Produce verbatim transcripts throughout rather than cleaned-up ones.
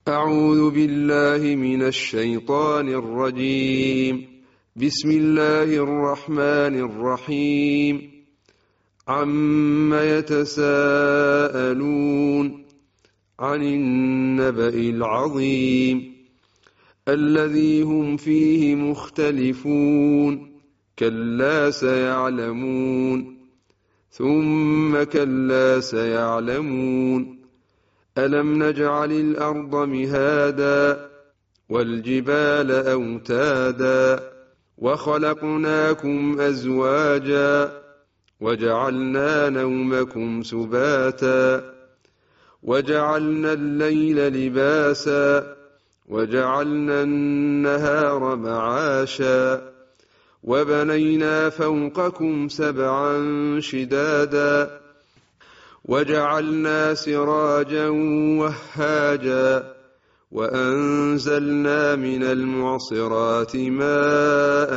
أعوذ بالله من الشيطان الرجيم. بسم الله الرحمن الرحيم. عم يتساءلون عن النبأ العظيم الذي هم فيه مختلفون كلا سيعلمون ثم كلا سيعلمون ألم نجعل الأرض مهادا والجبال أوتادا وخلقناكم أزواجا وجعلنا نومكم سباتا وجعلنا الليل لباسا وجعلنا النهار معاشا وبنينا فوقكم سبعا شدادا وجعلنا سراجا وهاجا وأنزلنا من المعصرات ماء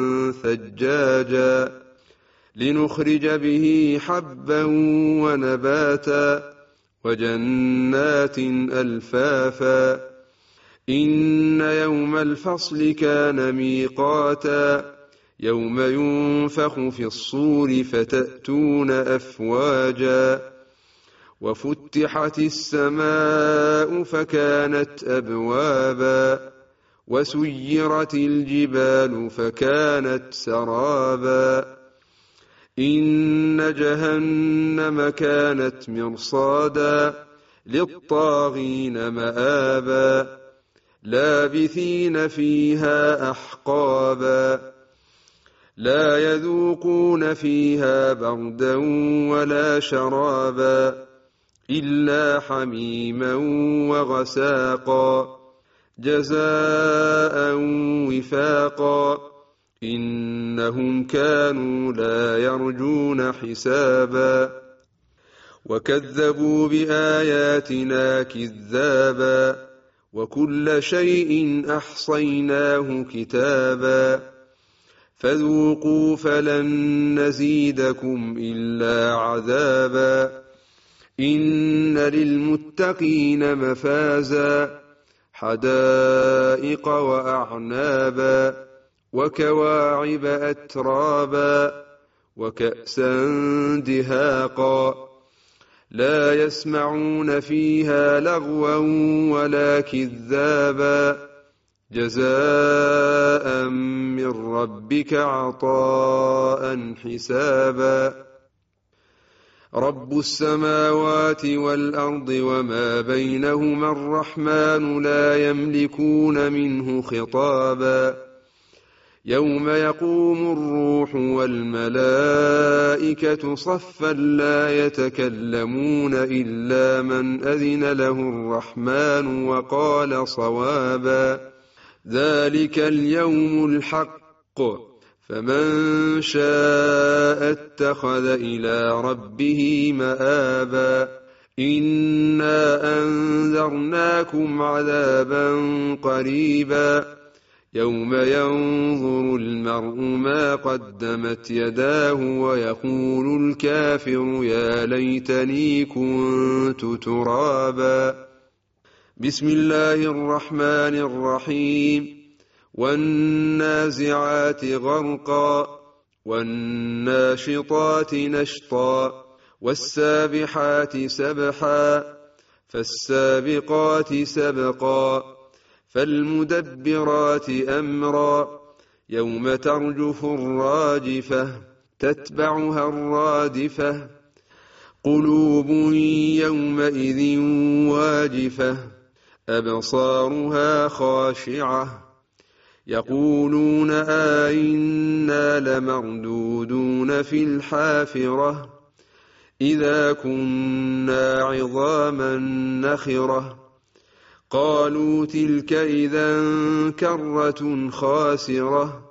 ثجاجا لنخرج به حبا ونباتا وجنات ألفافا إن يوم الفصل كان ميقاتا يوم ينفخ في الصور فتأتون أفواجا وفتحت السماء فكانت أبوابا وسيرت الجبال فكانت سرابا إن جهنم كانت مرصادا للطاغين مآبا لابثين فيها أحقابا لا يذوقون فيها بردا ولا شرابا إلا حميما وغساقا جزاء وفاقا إنهم كانوا لا يرجون حسابا وكذبوا بآياتنا كذابا وكل شيء أحصيناه كتابا فذوقوا فلن نزيدكم إلا عذابا إن للمتقين مفازا حدائق وأعنابا وكواعب أترابا وكأسا دهاقا لا يسمعون فيها لغوا ولا كذابا جزاء من ربك عطاء حسابا رب السماوات والأرض وما بينهما الرحمن لا يملكون منه خطابا يوم يقوم الروح والملائكة صفا لا يتكلمون إلا من أذن له الرحمن وقال صوابا ذلك اليوم الحق فمن شاء اتخذ إلى ربه مآبا إنا أنذرناكم عذابا قريبا يوم ينظر المرء ما قدمت يداه ويقول الكافر يا ليتني كنت ترابا بسم الله الرحمن الرحيم والنازعات غرقا والناشطات نشطا والسابحات سبحا فالسابقات سبقا فالمدبرات أمرا يوم ترجف الراجفة تتبعها الرادفة قلوب يومئذ واجفة أبصارها خاشعة يقولون آئنا لمردودون في الحافرة إذا كنا عظاما نخرة قالوا تلك إذا كرة خاسرة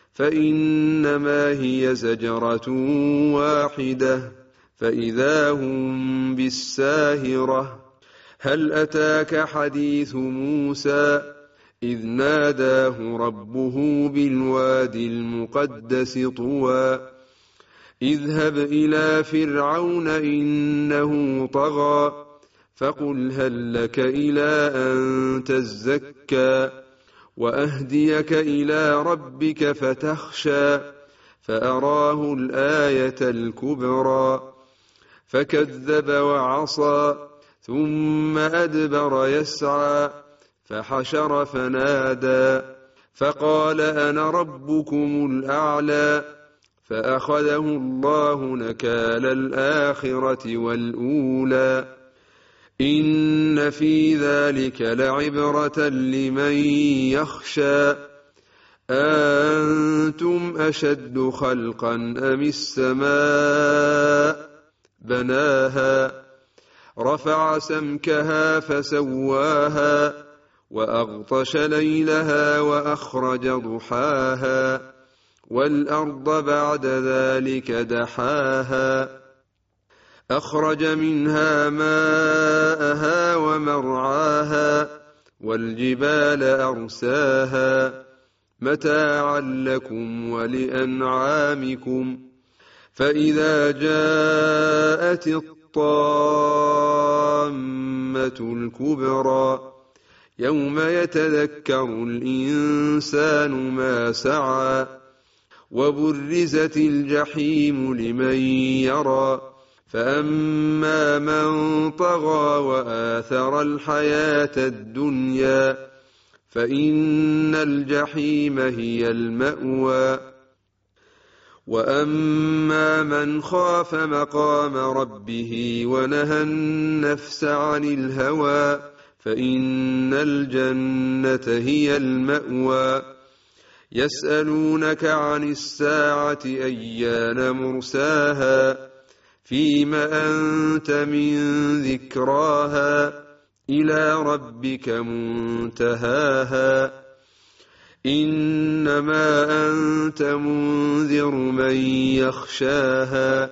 فإنما هي زجرة واحدة فإذا هم بالساهرة هل أتاك حديث موسى إذ ناداه ربه بالوادي المقدس طوى اذهب إلى فرعون إنه طغى فقل هل لك إلى أن تزكى وأهديك إلى ربك فتخشى فأراه الآية الكبرى فكذب وعصى ثم أدبر يسعى فحشر فنادى فقال أنا ربكم الأعلى فأخذه الله نكال الآخرة والأولى إن في ذلك لعبرة لمن يخشى أأنتم أشد خلقا أم السماء بناها رفع سمكها فسواها وأغطش ليلها وأخرج ضحاها والأرض بعد ذلك دحاها أخرج منها ماءها ومرعاها والجبال أرساها متاعا لكم ولأنعامكم فإذا جاءت الطامة الكبرى يوم يتذكر الإنسان ما سعى وبرزت الجحيم لمن يرى فأما من طغى وآثر الحياة الدنيا فإن الجحيم هي المأوى وأما من خاف مقام ربه ونهى النفس عن الهوى فإن الجنة هي المأوى يسألونك عن الساعة أيان مرساها فيم أنت من ذكراها إلى ربك منتهاها إنما أنت منذر من يخشاها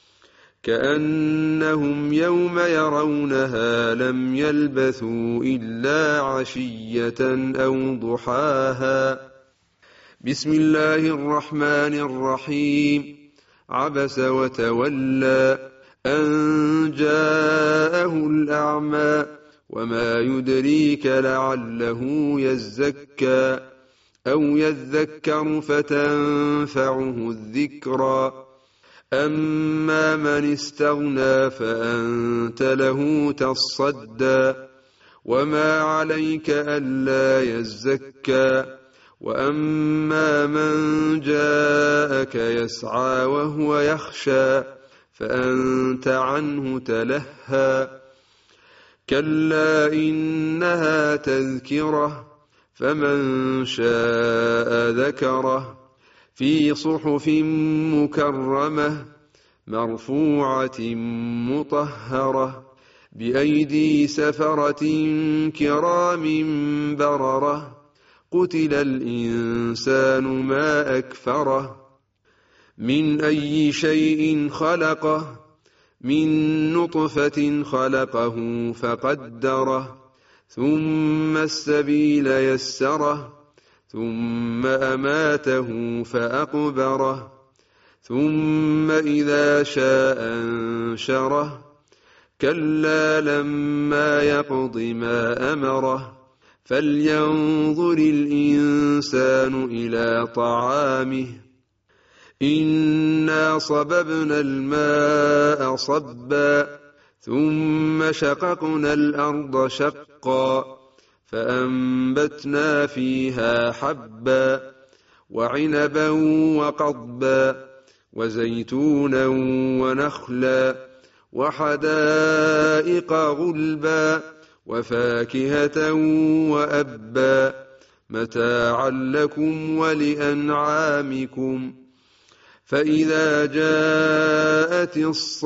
كأنهم يوم يرونها لم يلبثوا إلا عشية أو ضحاها بسم الله الرحمن الرحيم عبس وتولى أن جاءه الأعمى وما يدريك لعله يزكى أو يذكر فتنفعه الذكرى أما من استغنى فأنت له تصدى وما عليك ألا يزكى وأما من جاءك يسعى وهو يخشى فأنت عنه تلهى كلا إنها تذكرة فمن شاء ذكره في صحف مكرمة مرفوعة مطهرة بأيدي سفرة كرام بررة قتل الإنسان ما أكفره من أي شيء خلقه من نطفة خلقه فقدره ثم السبيل يسره ثم أماته فأقبره ثم إذا شاء أنشره كلا لما يقض ما أمره فلينظر الإنسان إلى طعامه إنا صببنا الماء صبا ثم شققنا الأرض شقا فأنبتنا فيها حبا وعنبا وقضبا وزيتونا ونخلا وحدائق غلبا وفاكهة وأبا متاعا لكم ولأنعامكم فإذا جاءت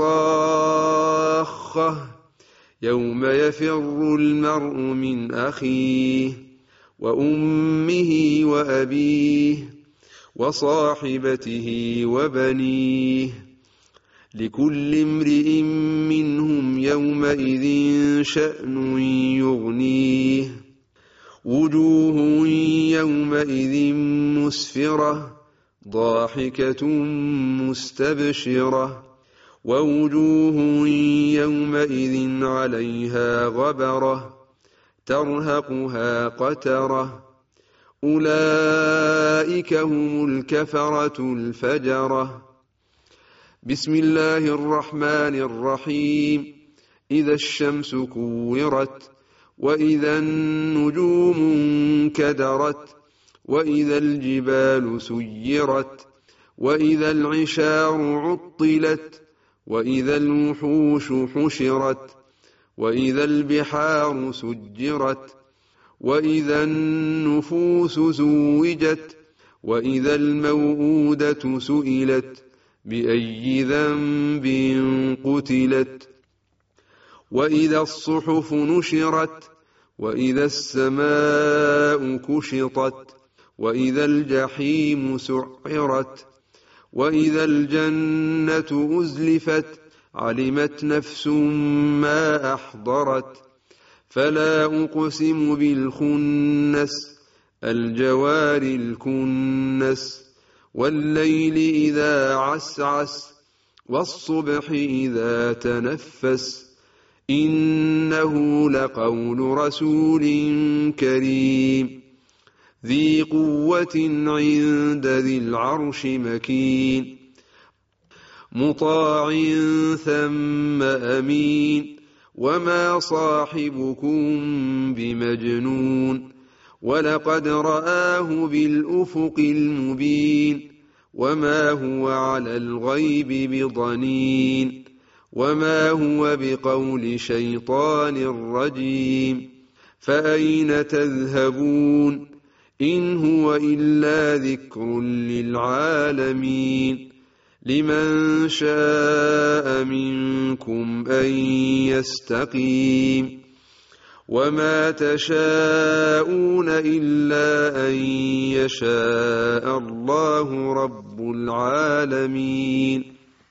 الصاخة يوم يفر المرء من أخيه وأمه وأبيه وصاحبته وبنيه لكل امرئ منهم يومئذ شأن يغنيه وجوه يومئذ مسفرة ضاحكة مستبشرة ووجوه يومئذ عليها غبرة ترهقها قترة أولئك هم الكفرة الفجرة. بسم الله الرحمن الرحيم. إذا الشمس كورت وإذا النجوم انكدرت وإذا الجبال سيرت وإذا العشار عطلت وإذا الوحوش حشرت وإذا البحار سجرت وإذا النفوس زوجت وإذا الموءودة سئلت بأي ذنب قتلت وإذا الصحف نشرت وإذا السماء كشطت وإذا الجحيم سعرت وإذا الجنة أزلفت علمت نفس ما أحضرت فلا أقسم بالخنس الجوار الكنس والليل إذا عسعس والصبح إذا تنفس إنه لقول رسول كريم ذي قوة عند ذي العرش مكين مطاع ثم أمين وما صاحبكم بمجنون ولقد رآه بالأفق المبين وما هو على الغيب بضنين وما هو بقول شيطان رجيم فأين تذهبون إن هو إلا ذكر للعالمين لمن شاء منكم أن يستقيم وما تشاءون إلا أن يشاء الله رب العالمين.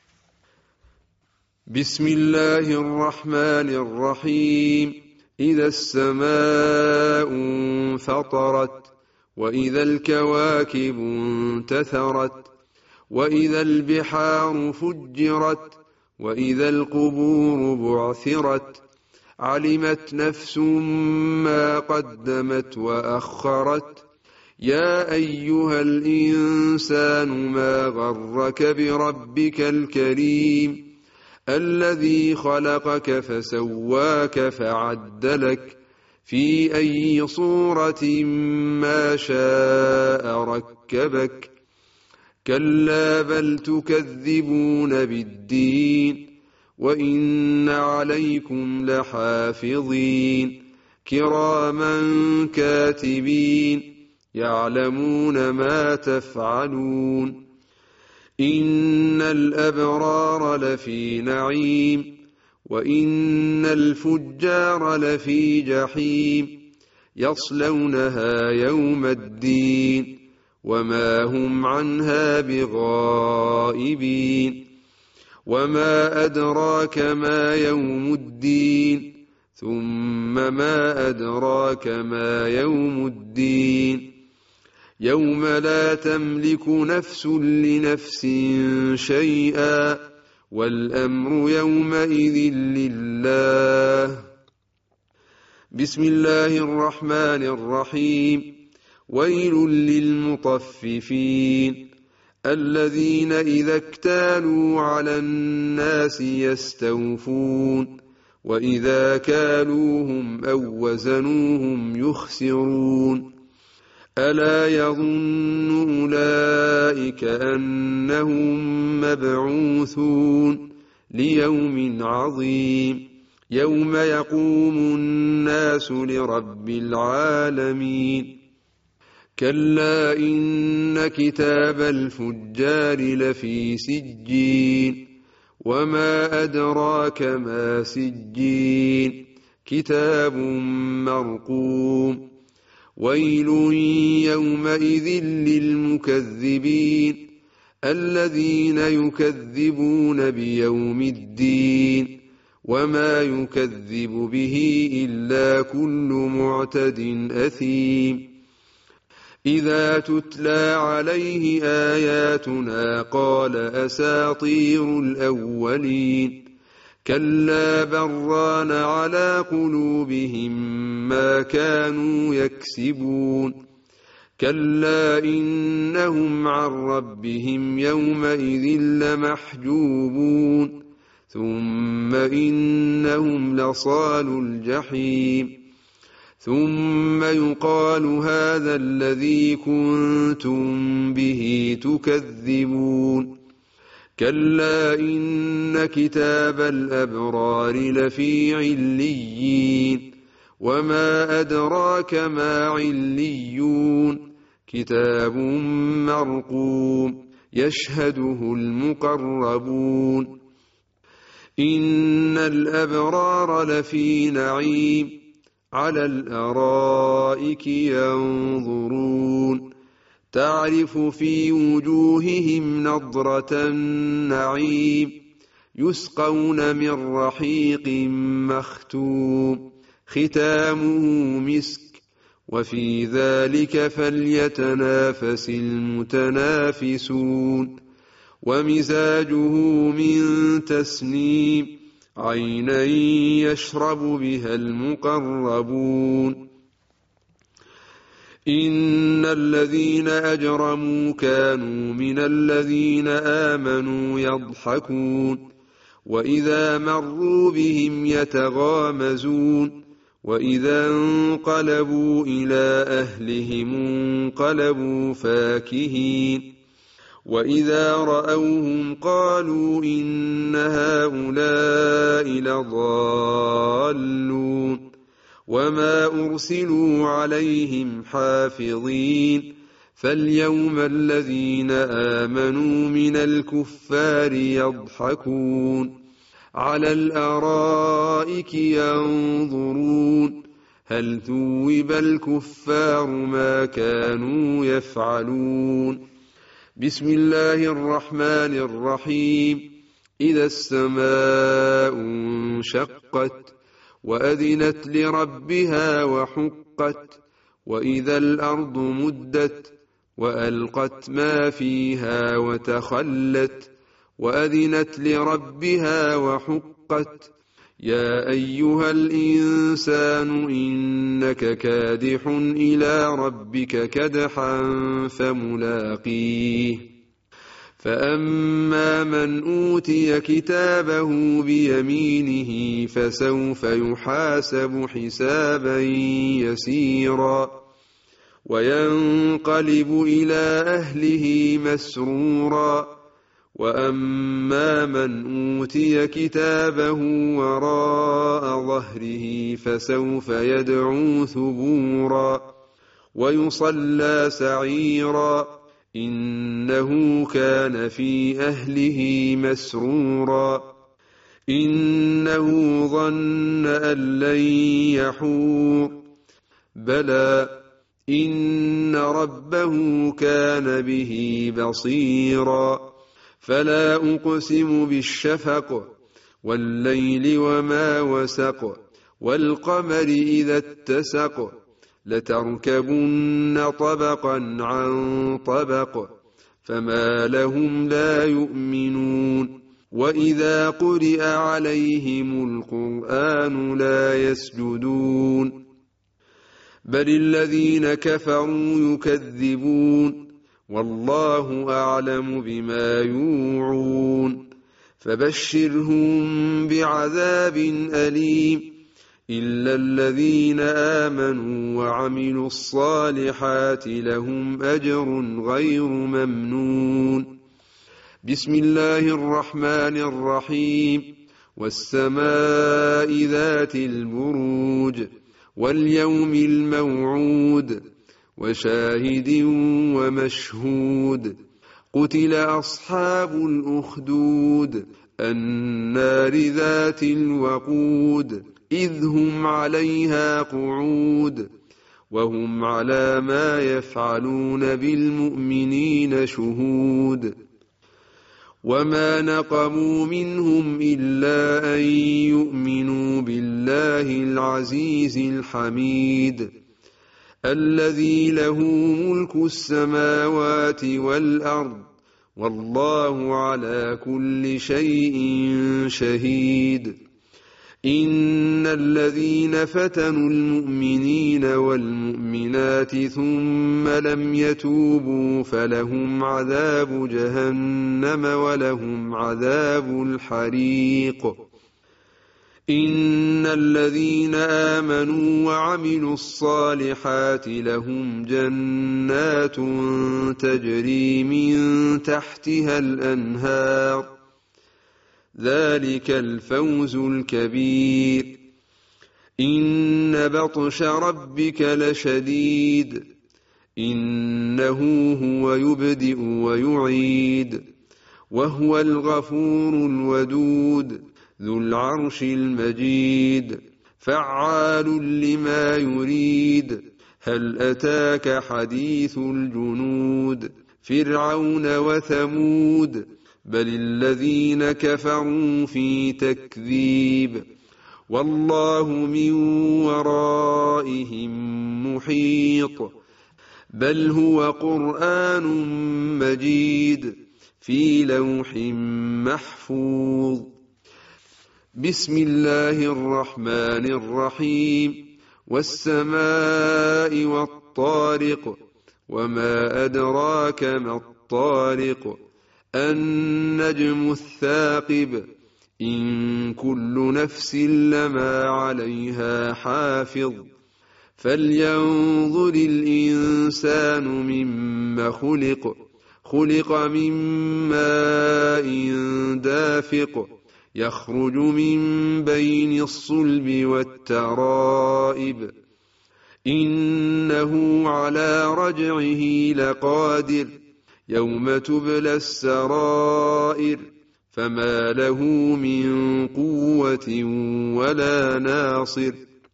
بسم الله الرحمن الرحيم. إذا السماء انفطرت وإذا الكواكب انتثرت وإذا البحار فجرت وإذا القبور بعثرت علمت نفس ما قدمت وأخرت يا أيها الإنسان ما غرك بربك الكريم الذي خلقك فسواك فعدلك في أي صورة ما شاء ركبك كلا بل تكذبون بالدين وإن عليكم لحافظين كراما كاتبين يعلمون ما تفعلون إن الأبرار لفي نعيم وإن الفجار لفي جحيم يصلونها يوم الدين وما هم عنها بغائبين وما أدراك ما يوم الدين ثم ما أدراك ما يوم الدين يوم لا تملك نفس لنفس شيئا والأمر يومئذ لله. بسم الله الرحمن الرحيم. ويل للمطففين الذين إذا اكتالوا على الناس يستوفون وإذا كالوهم أو وزنوهم يخسرون ألا يظن أولئك أنهم مبعوثون ليوم عظيم يوم يقوم الناس لرب العالمين كلا إن كتاب الفجار لفي سجين وما أدراك ما سجين كتاب مرقوم ويل يومئذ للمكذبين الذين يكذبون بيوم الدين وما يكذب به إلا كل معتد أثيم إذا تتلى عليه آياتنا قال أساطير الأولين كلا بران على قلوبهم ما كانوا يكسبون كلا إنهم عن ربهم يومئذ لمحجوبون ثم إنهم لصالو الجحيم ثم يقال هذا الذي كنتم به تكذبون كلا إن كتاب الأبرار لفي عليين وما أدراك ما عليون كتاب مرقوم يشهده المقربون إن الأبرار لفي نعيم على الأرائك ينظرون تعرف في وجوههم نضرة النعيم يسقون من رحيق مختوم ختامه مسك وفي ذلك فليتنافس المتنافسون ومزاجه من تسنيم عينا يشرب بها المقربون إن الذين أجرموا كانوا من الذين آمنوا يضحكون وإذا مروا بهم يتغامزون وإذا انقلبوا إلى أهلهم انقلبوا فاكهين وإذا رأوهم قالوا إن هؤلاء لضالون وما أرسلوا عليهم حافظين فاليوم الذين آمنوا من الكفار يضحكون على الأرائك ينظرون هل ثوب الكفار ما كانوا يفعلون بسم الله الرحمن الرحيم إذا السماء انشقت وأذنت لربها وحقت وإذا الأرض مدت وألقت ما فيها وتخلت وأذنت لربها وحقت يا أيها الإنسان إنك كادح إلى ربك كدحا فملاقيه فأما من أوتي كتابه بيمينه فسوف يحاسب حسابا يسيرا وينقلب إلى أهله مسرورا وأما من أوتي كتابه وراء ظهره فسوف يدعو ثبورا ويصلى سعيرا إنه كان في أهله مسرورا إنه ظن أن لن يحور بلى إن ربه كان به بصيرا فلا أقسم بالشفق والليل وما وسق والقمر إذا اتسق لتركبن طبقا عن طبق فما لهم لا يؤمنون وإذا قرئ عليهم القرآن لا يسجدون بل الذين كفروا يكذبون والله أعلم بما يوعون فبشرهم بعذاب أليم إلا الذين آمنوا وعملوا الصالحات لهم أجر غير ممنون بسم الله الرحمن الرحيم والسماء ذات البروج واليوم الموعود وشاهد ومشهود قتل أصحاب الأخدود النار ذات الوقود إذ هم عليها قعود وهم على ما يفعلون بالمؤمنين شهود وما نقموا منهم إلا أن يؤمنوا بالله العزيز الحميد الذي له ملك السماوات والأرض والله على كل شيء شهيد. إن الذين فتنوا المؤمنين والمؤمنات ثم لم يتوبوا فلهم عذاب جهنم ولهم عذاب الحريق. إن الذين آمنوا وعملوا الصالحات لهم جنات تجري من تحتها الأنهار ذلك الفوز الكبير. إن بطش ربك لشديد إنه هو يبدئ ويعيد وهو الغفور الودود ذو العرش المجيد فعال لما يريد. هل أتاك حديث الجنود فرعون وثمود بل الذين كفروا في تكذيب والله من ورائهم محيط. بل هو قرآن مجيد في لوح محفوظ. بسم الله الرحمن الرحيم والسماء والطارق وما أدراك ما الطارق النجم الثاقب إن كل نفس لما عليها حافظ. فلينظر الإنسان مما خلق خلق من ماء دافق يخرج من بين الصلب والترائب إنه على رجعه لقادر يوم تبلى السرائر فما له من قوة ولا ناصر.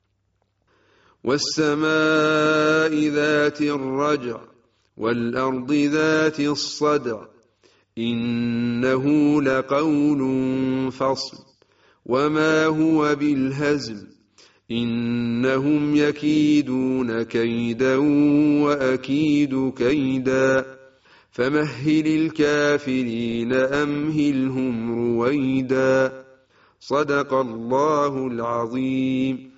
والسماء ذات الرجع والأرض ذات الصدع إنه لقول فصل وما هو بالهزل إنهم يكيدون كيدا وأكيد كيدا فمهل الكافرين أمهلهم رويدا. صدق الله العظيم.